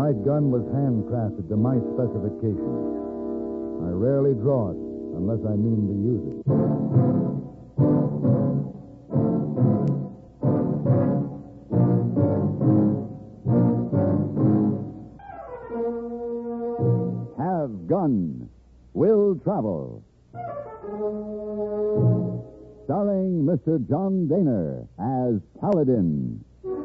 My gun was handcrafted to my specifications. I rarely draw it unless I mean to use it. Have Gun. Will Travel. Starring Mr. John Daner as Paladin.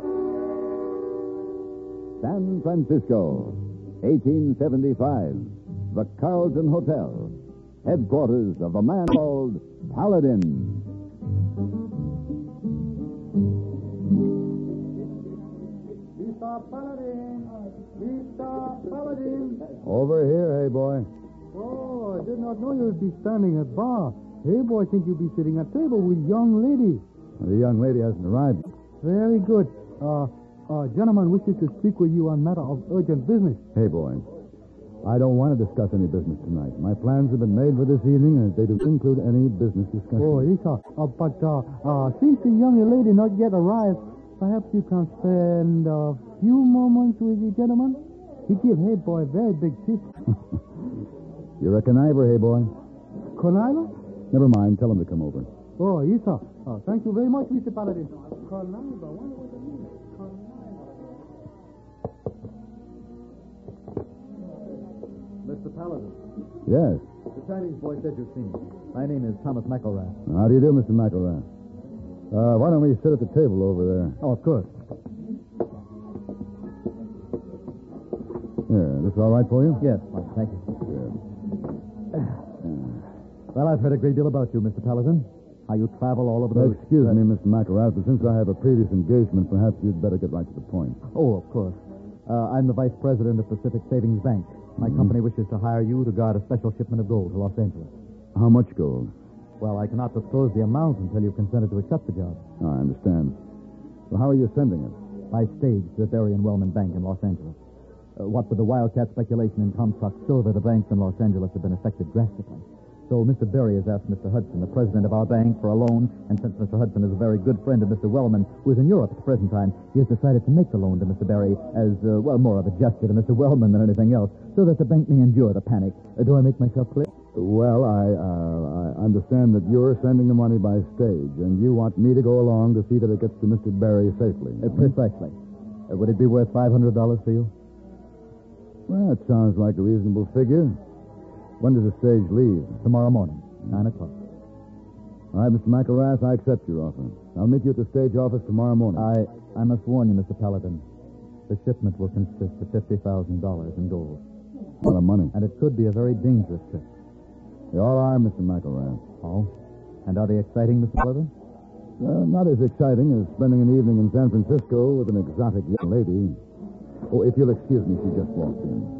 San Francisco, 1875. The Carlton Hotel. Headquarters of a man called Paladin. Mr. Paladin! Mr. Paladin! Over here, hey boy. Oh, I did not know you would be standing at bar. Hey, boy, I think you'll be sitting at table with young lady. The young lady hasn't arrived. Very good. Gentleman wishes to speak with you on matter of urgent business. Hey boy, I don't want to discuss any business tonight. My plans have been made for this evening, and they don't include any business discussion. Oh, Lisa. But since the young lady not yet arrived, perhaps you can spend a few moments with the gentleman? He give hey boy very big tip. You're a conniver, hey boy. Conniver? Never mind. Tell him to come over. Oh, yes, sir. Thank you very much, Mr. Paladin. Conniver. Wonder what that means. Mr. Paladin, Yes. the Chinese boy said you'd seen me. My name is Thomas McElrath. How do you do, Mr. McElrath? Why don't we sit at the table over there? Oh, of course. Here, this all right for you? Yes, fine, thank you. Good. Well, I've heard a great deal about you, Mr. Paladin. How you travel all over the... Excuse me, Mr. McElrath, but since I have a previous engagement, perhaps you'd better get right to the point. Oh, of course. I'm the vice president of Pacific Savings Bank. My company wishes to hire you to guard a special shipment of gold to Los Angeles. How much gold? Well, I cannot disclose the amount until you've consented to accept the job. I understand. Well, how are you sending it? By stage to the Berry and Wellman Bank in Los Angeles. What with the wildcat speculation in Comstock silver, the banks in Los Angeles have been affected drastically. So Mr. Berry has asked Mr. Hudson, the president of our bank, for a loan, and since Mr. Hudson is a very good friend of Mr. Wellman, who is in Europe at the present time, he has decided to make the loan to Mr. Berry as, more of a gesture to Mr. Wellman than anything else, so that the bank may endure the panic. Do I make myself clear? Well, I understand that you're sending the money by stage, and you want me to go along to see that it gets to Mr. Berry safely. Precisely. Would it be worth $500 for you? Well, it sounds like a reasonable figure. When does the stage leave? Tomorrow morning, 9 o'clock. All right, Mr. McElrath, I accept your offer. I'll meet you at the stage office tomorrow morning. I must warn you, Mr. Paladin. The shipment will consist of $50,000 in gold. A lot of money. And it could be a very dangerous trip. They all are, Mr. McElrath. Oh? And are they exciting, Mr. Paladin? Not as exciting as spending an evening in San Francisco with an exotic young lady. Oh, if you'll excuse me, she just walked in.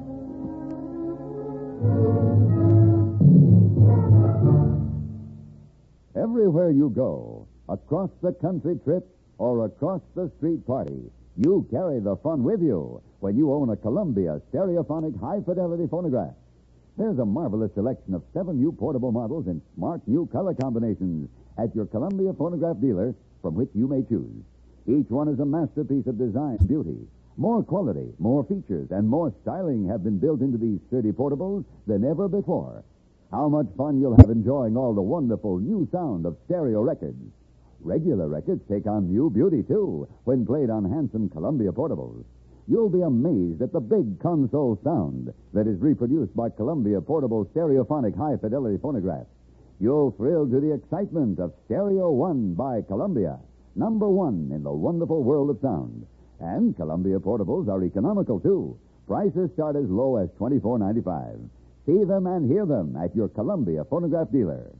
Everywhere you go, across the country trip or across the street party, you carry the fun with you when you own a Columbia stereophonic high-fidelity phonograph. There's a marvelous selection of 7 new portable models in smart new color combinations at your Columbia phonograph dealer from which you may choose. Each one is a masterpiece of design and beauty. More quality, more features, and more styling have been built into these sturdy portables than ever before. How much fun you'll have enjoying all the wonderful new sound of stereo records. Regular records take on new beauty, too, when played on handsome Columbia portables. You'll be amazed at the big console sound that is reproduced by Columbia portable stereophonic high-fidelity phonographs. You'll thrill to the excitement of Stereo One by Columbia, #1 in the wonderful world of sound. And Columbia portables are economical, too. Prices start as low as $24.95. See them and hear them at your Columbia phonograph dealer.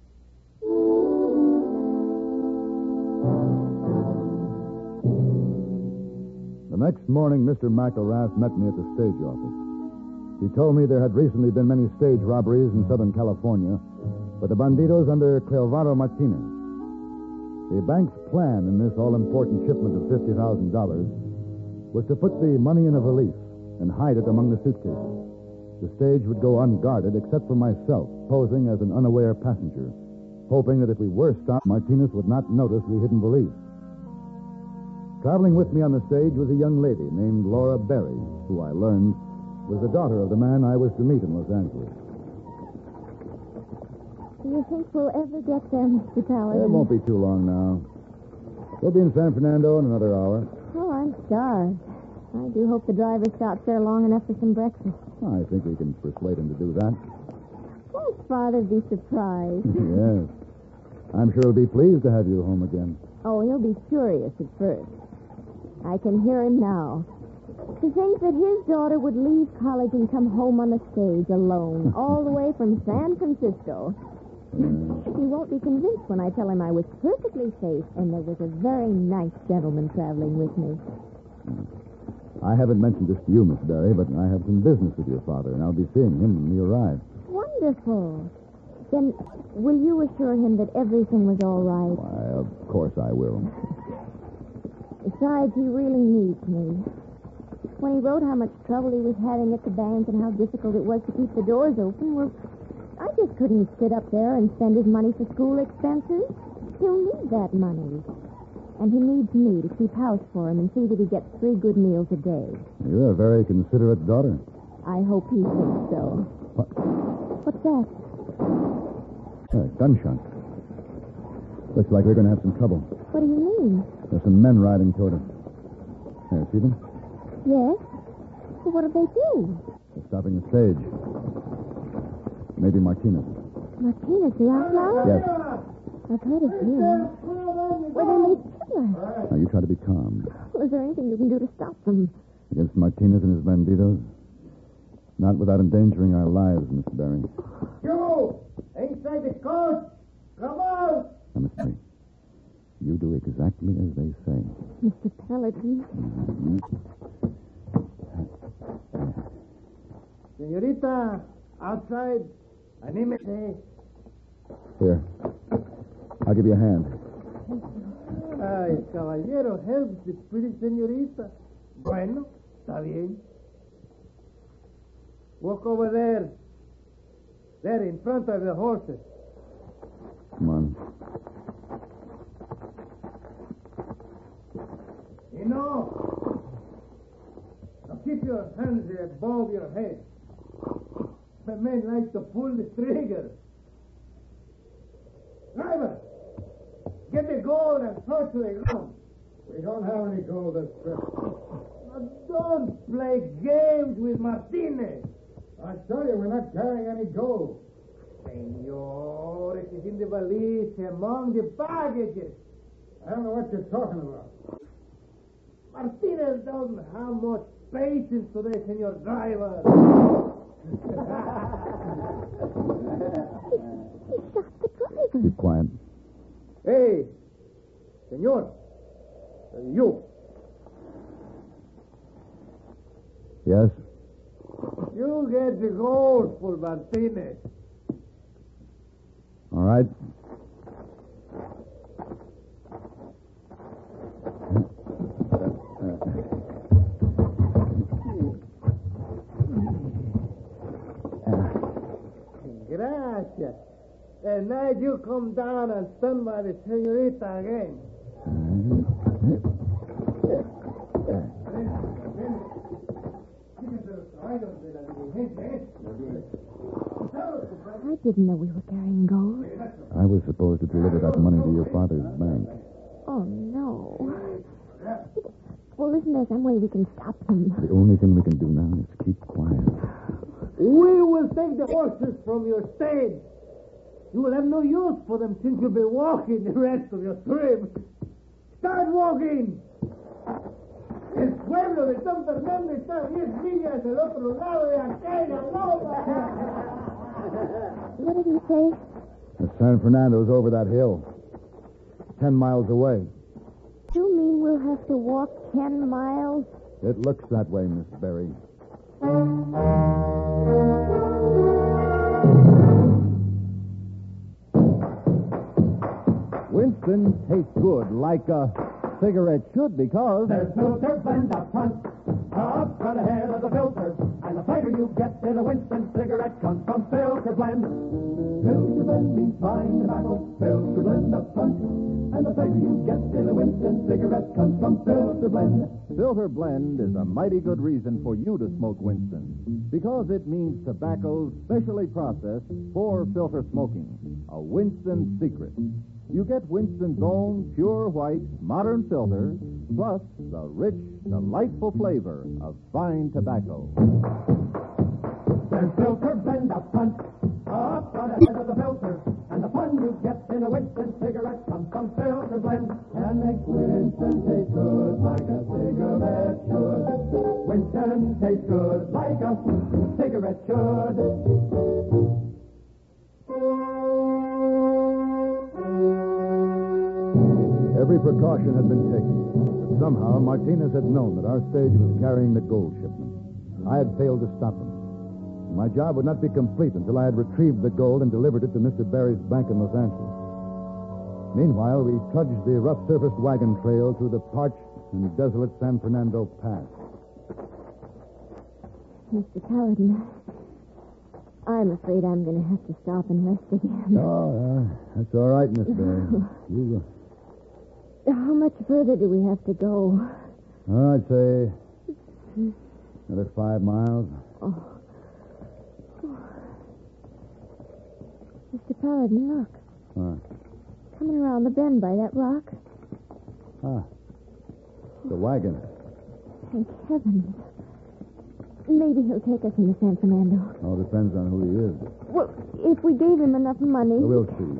The next morning, Mr. McElrath met me at the stage office. He told me there had recently been many stage robberies in Southern California, but the banditos under Cleovado Martinez. The bank's plan in this all-important shipment of $50,000 was to put the money in a valise and hide it among the suitcases. The stage would go unguarded except for myself, posing as an unaware passenger, hoping that if we were stopped, Martinez would not notice the hidden valise. Traveling with me on the stage was a young lady named Laura Berry, who I learned was the daughter of the man I was to meet in Los Angeles. Do you think we'll ever get there, Mr. Paladin? It won't be too long now. We'll be in San Fernando in another hour. Oh, I'm starved. I do hope the driver stops there long enough for some breakfast. I think we can persuade him to do that. Won't Father be surprised? Yes. I'm sure he'll be pleased to have you home again. Oh, he'll be furious at first. I can hear him now. To think that his daughter would leave college and come home on the stage alone, all the way from San Francisco. He won't be convinced when I tell him I was perfectly safe and there was a very nice gentleman traveling with me. I haven't mentioned this to you, Miss Berry, but I have some business with your father, and I'll be seeing him when he arrives. Wonderful. Then will you assure him that everything was all right? Why, of course I will. Besides, he really needs me. When he wrote how much trouble he was having at the bank and how difficult it was to keep the doors open, well, I just couldn't sit up there and spend his money for school expenses. He'll need that money. And he needs me to keep house for him and see that he gets 3 good meals a day. You're a very considerate daughter. I hope he thinks so. What? What's that? Gunshot. Looks like we're going to have some trouble. What do you mean? There's some men riding toward us. There, see them? Yes? Well, what did they do? They're stopping the stage. Maybe Martinez. Martinez, the outlaw? Yes. I've heard of him. Well, they made killers. Now, you try to be calm. Well, is there anything you can do to stop them? Against Martinez and his banditos? Not without endangering our lives, Miss Berry. You! Inside the coach! Come on! Now, Miss Berry, you do exactly as they say. Mr. Paladin. Senorita, outside. Anímese. Here. I'll give you a hand. Ay, caballero helps the pretty señorita. Bueno, está bien. Walk over there. There, in front of the horses. Come on. You know, now keep your hands above your head. The men like to pull the trigger. Driver, get the gold and throw it to the ground. We don't have any gold this trip. Now don't play games with Martinez. I tell you, we're not carrying any gold. Senor, it is in the valise among the baggages. I don't know what you're talking about. Martinez doesn't have much patience today, Senor Driver. He shot the driver. Keep quiet. Hey, Senor, you. Yes? You get the gold for Martinez. All right. Gracias. And now you come down and stand by the señorita again. I didn't know we were carrying gold. I was supposed to deliver that money to your father's bank. Oh, no. Well, listen, there's some way we can stop them. The only thing we can do now is keep quiet. We will take the horses from your stage. You will have no use for them since you'll be walking the rest of your trip. Start walking. El pueblo de San Fernando está a 10 millas del otro lado de aquella loma. What did he say? The San Fernando's over that hill. 10 miles away. You mean we'll have to walk 10 miles? It looks that way, Miss Berry. Winston tastes good, like a cigarette should, because There's filters blend up front ahead of the filters, and the flavor you get in a Winston cigarette comes from Filter Blend. Filter Blend means fine tobacco. Filter Blend up front. And the flavor you get in a Winston cigarette comes from Filter Blend. Filter Blend is a mighty good reason for you to smoke Winston, because it means tobacco specially processed for filter smoking. A Winston secret. You get Winston's own pure white, modern filter, plus the rich, delightful flavor of fine tobacco. There's Filter Blend up front ahead of the filter, and the fun you get in a Winston cigarette comes from Filter Blend. And makes Winston taste good like a cigarette should. Winston tastes good like a cigarette should. Every precaution had been taken, but somehow Martinez had known that our stage was carrying the gold shipment. I had failed to stop him. My job would not be complete until I had retrieved the gold and delivered it to Mr. Barry's bank in Los Angeles. Meanwhile, we trudged the rough-surfaced wagon trail through the parched and desolate San Fernando Pass. Mr. Paladin, I'm afraid I'm going to have to stop and rest again. Oh, that's all right, Miss Barry. You How much further do we have to go? I'd say another 5 miles. Oh. Mr. Paladin, look. What? Coming around the bend by that rock. Ah, the wagon. Thank heavens. Maybe he'll take us into San Fernando. All depends on who he is. Well, if we gave him enough money... We'll see.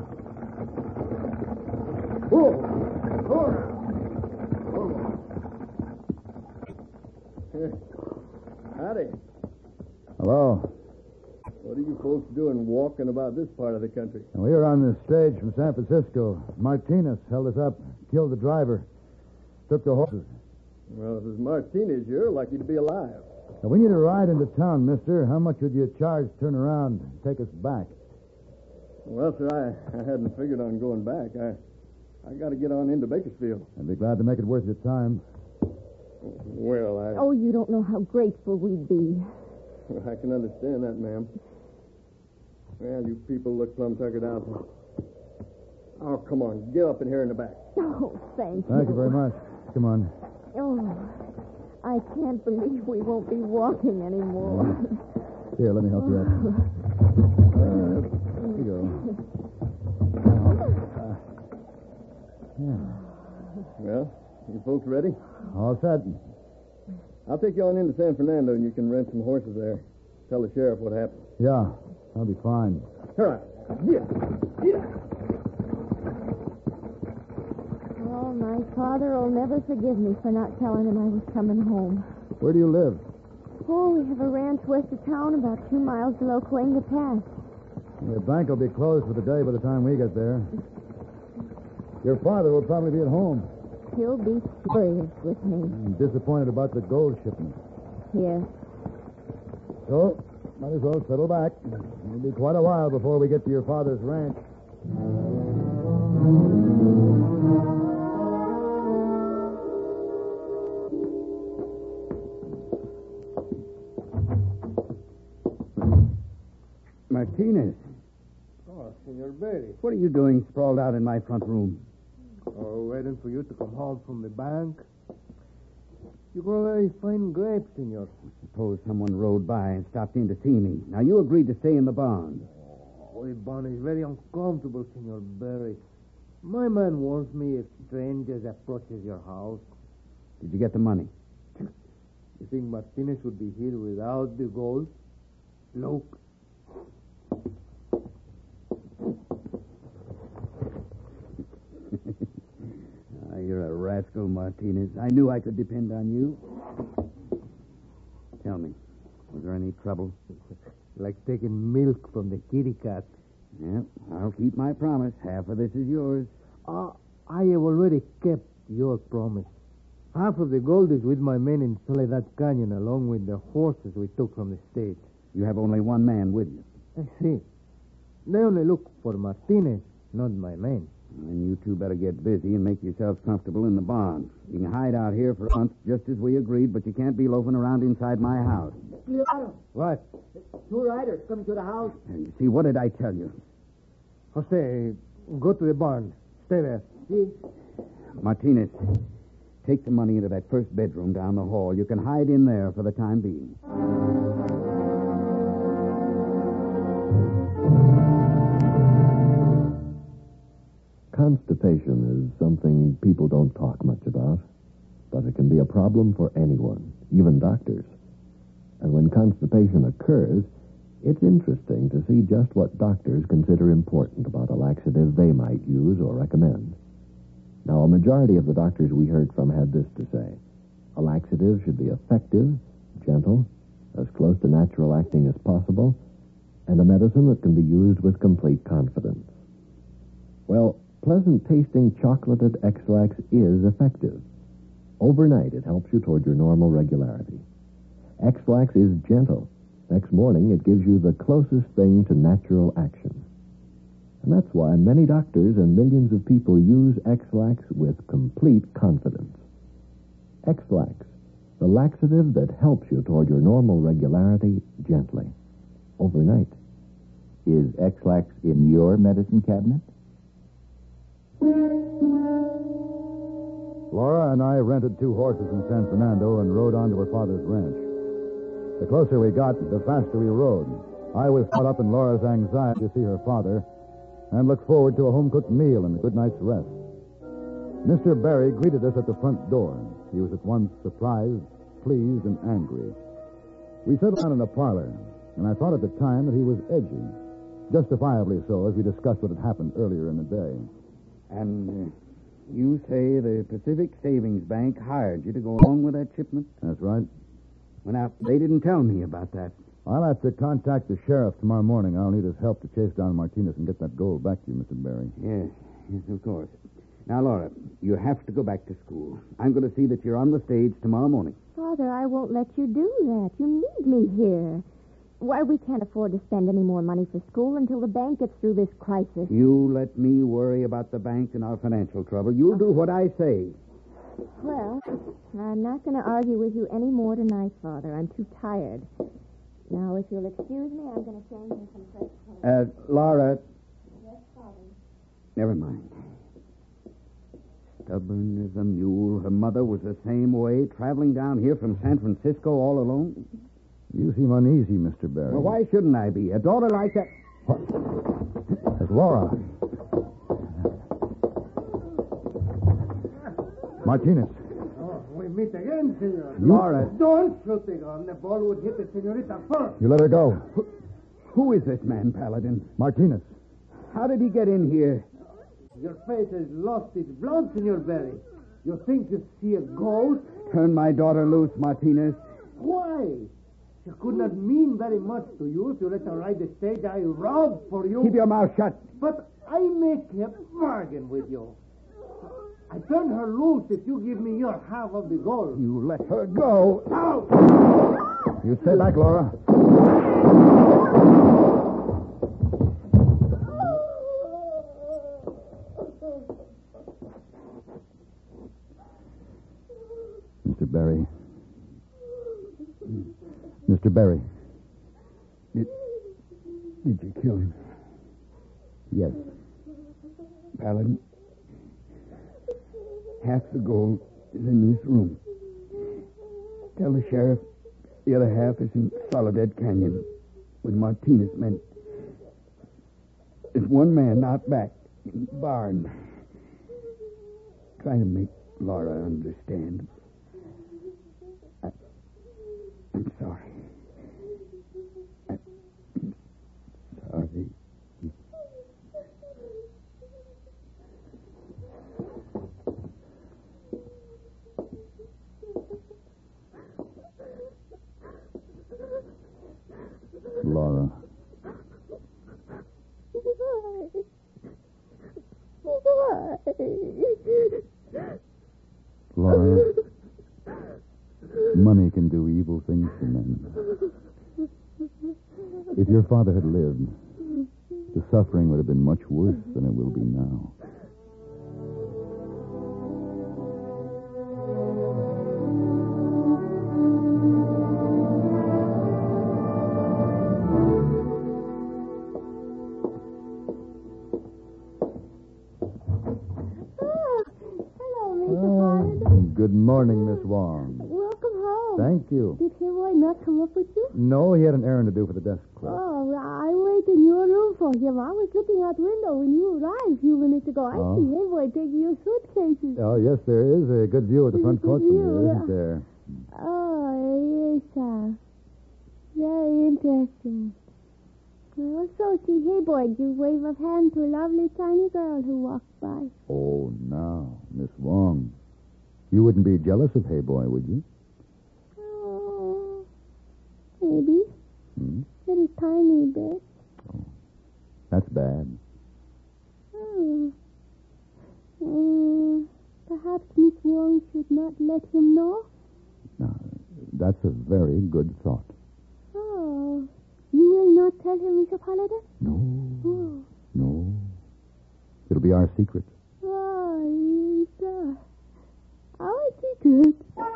Howdy. Hello. What are you folks doing walking about this part of the country? We were on the stage from San Francisco. Martinez held us up, killed the driver, took the horses. Well, if it's Martinez, you're lucky to be alive. Now, we need a ride into town, mister. How much would you charge to turn around and take us back? Well, sir, I hadn't figured on going back. I got to get on into Bakersfield. I'd be glad to make it worth your time. Well, Oh, you don't know how grateful we'd be. I can understand that, ma'am. Well, you people look plumb tuckered out. Oh, come on. Get up in here in the back. Oh, thank you. Thank you very much. Come on. Oh, I can't believe we won't be walking anymore. Here, let me help you up. There you go. Well, you folks ready? All set. I'll take you on into San Fernando, and you can rent some horses there. Tell the sheriff what happened. Yeah, that'll be fine. All right. Yeah. Oh, my father will never forgive me for not telling him I was coming home. Where do you live? Oh, we have a ranch west of town about 2 miles below Coenga Pass. The bank will be closed for the day by the time we get there. Your father will probably be at home. He'll be furious with me. I'm disappointed about the gold shipment. Yes. So, might as well settle back. It'll be quite a while before we get to your father's ranch. Martinez, Oh, Senor Berry. what are you doing sprawled out in my front room? Oh, waiting for you to come home from the bank. You grow very fine grapes, Senor. Suppose someone rode by and stopped in to see me. Now, you agreed to stay in the barn. Oh, the barn is very uncomfortable, Senor Berry. My man warns me if strangers approaches your house. Did you get the money? You think Martinez would be here without the gold? Look. You're a rascal, Martinez. I knew I could depend on you. Tell me, was there any trouble? Like taking milk from the kitty cat. Yeah, I'll keep my promise. Half of this is yours. I have already kept your promise. Half of the gold is with my men in Soledad Canyon, along with the horses we took from the stage. You have only one man with you. I see. They only look for Martinez, not my men. Then you two better get busy and make yourselves comfortable in the barn. You can hide out here for a month, just as we agreed, but you can't be loafing around inside my house. What? Two riders coming to the house. And you see, what did I tell you? Jose, go to the barn. Stay there. See? Martinez, take the money into that first bedroom down the hall. You can hide in there for the time being. Constipation is something people don't talk much about, but it can be a problem for anyone, even doctors. And when constipation occurs, it's interesting to see just what doctors consider important about a laxative they might use or recommend. Now, a majority of the doctors we heard from had this to say. A laxative should be effective, gentle, as close to natural acting as possible, and a medicine that can be used with complete confidence. Well, pleasant-tasting chocolated X-Lax is effective. Overnight, it helps you toward your normal regularity. X-Lax is gentle. Next morning, it gives you the closest thing to natural action. And that's why many doctors and millions of people use X-Lax with complete confidence. X-Lax, the laxative that helps you toward your normal regularity gently, overnight. Is X-Lax in your medicine cabinet? Laura and I rented 2 horses in San Fernando and rode on to her father's ranch. The closer we got, the faster we rode. I was caught up in Laura's anxiety to see her father and looked forward to a home-cooked meal and a good night's rest. Mr. Barry greeted us at the front door. He was at once surprised, pleased, and angry. We sat down in a parlor, and I thought at the time that he was edgy. Justifiably so, as we discussed what had happened earlier in the day. And you say the Pacific Savings Bank hired you to go along with that shipment? That's right. Well, now, they didn't tell me about that. I'll have to contact the sheriff tomorrow morning. I'll need his help to chase down Martinez and get that gold back to you, Mr. Barry. Yes, of course. Now, Laura, you have to go back to school. I'm going to see that you're on the stage tomorrow morning. Father, I won't let you do that. You need me here. Why, we can't afford to spend any more money for school until the bank gets through this crisis. You let me worry about the bank and our financial trouble. You'll do what I say. Well, I'm not going to argue with you any more tonight, Father. I'm too tired. Now, if you'll excuse me, I'm going to change in some fresh clothes. Laura. Yes, Father. Never mind. Stubborn as a mule. Her mother was the same way, traveling down here from San Francisco all alone. You seem uneasy, Mr. Barry. Well, why shouldn't I be? A daughter like that... That's Laura. Martinez. Oh, we meet again, senor. Laura. Don't shoot the gun. The ball would hit the senorita first. You let her go. Who is this man, Paladin? Martinez. How did he get in here? Your face has lost its blood, Senor Barry. You think you see a ghost? Turn my daughter loose, Martinez. Why? She could not mean very much to you if you let her ride the stage I robbed for you. Keep your mouth shut. But I make a bargain with you. I turn her loose if you give me your half of the gold. You let her go. Now! You stay back, Laura. Mr. Barry. Mr. Barry. Did you kill him? Yes. Paladin, half the gold is in this room. Tell the sheriff the other half is in Soledad Canyon with Martinez men. There's one man not back in the barn. Try to make Laura understand. I'm sorry. I'm sorry. Laura. Laura. Money can do evil things to men. If your father had lived, the suffering would have been much worse than it will be now. Oh. Thank you. Did Hayboy not come up with you? No, he had an errand to do for the desk clerk. Oh, I waited in your room for him. I was looking out the window when you arrived a few minutes ago. I see Hayboy taking your suitcases. Oh, yes, there is a good view of the front court from here, isn't there? Oh, yes, very interesting. I also see Hayboy give wave of hand to a lovely tiny girl who walked by. Oh, now, Miss Wong. You wouldn't be jealous of Hayboy, would you? Oh, maybe. Little tiny bit. Oh, that's bad. Perhaps Miss Wong should not let him know? Now, that's a very good thought. Oh, you will not tell him, Mr. Paladin? No. No. It'll be our secret. Oh, yes. Our secret.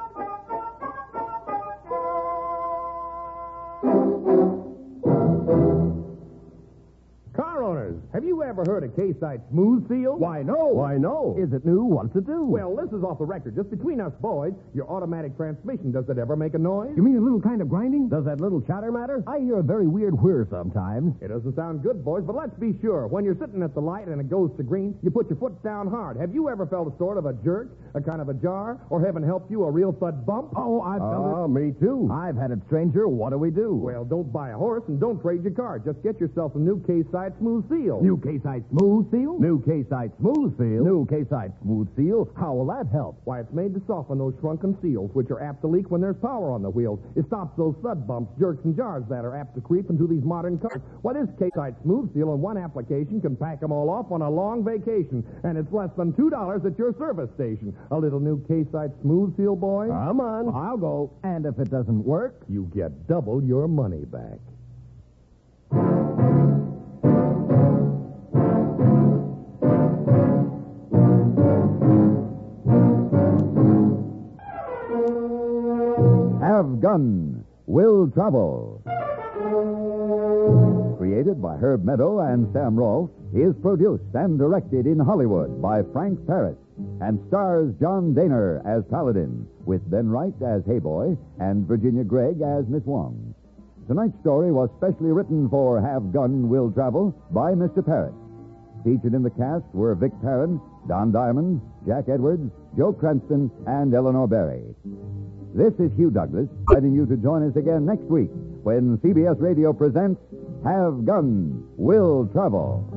Car owners, have you ever heard of K-Site Smooth Seal? Why, no. Why, no. Is it new? What's it do? Well, this is off the record. Just between us boys, your automatic transmission, does it ever make a noise? You mean a little kind of grinding? Does that little chatter matter? I hear a very weird whir sometimes. It doesn't sound good, boys, but let's be sure. When you're sitting at the light and it goes to green, you put your foot down hard. Have you ever felt a sort of a jerk, a kind of a jar, or heaven help you, a real thud bump? Oh, I've felt it. Oh, me too. I've had it, stranger. What do we do? Well, don't buy a horse and don't trade your car. Just get yourself a new K-Site Smooth Seal. New K-Site Smooth Seal? New K-Site Smooth Seal? New K-Site Smooth Seal? How will that help? Why, it's made to soften those shrunken seals, which are apt to leak when there's power on the wheels. It stops those thud bumps, jerks, and jars that are apt to creep into these modern cars. Why, this K-Site Smooth Seal in one application can pack them all off on a long vacation, and it's less than $2 at your service station. A little new K-Site Smooth Seal, boy? Come on. I'll go. And if it doesn't work? You get double your money back. Have Gun Will Travel. Created by Herb Meadow and Sam Rolfe, is produced and directed in Hollywood by Frank Paris and stars John Daner as Paladin, with Ben Wright as Hayboy and Virginia Gregg as Miss Wong. Tonight's story was specially written for Have Gun Will Travel by Mr. Paris. Featured in the cast were Vic Perrin, Don Diamond, Jack Edwards, Joe Cranston, and Eleanor Berry. This is Hugh Douglas, inviting you to join us again next week when CBS Radio presents Have Gun Will Travel.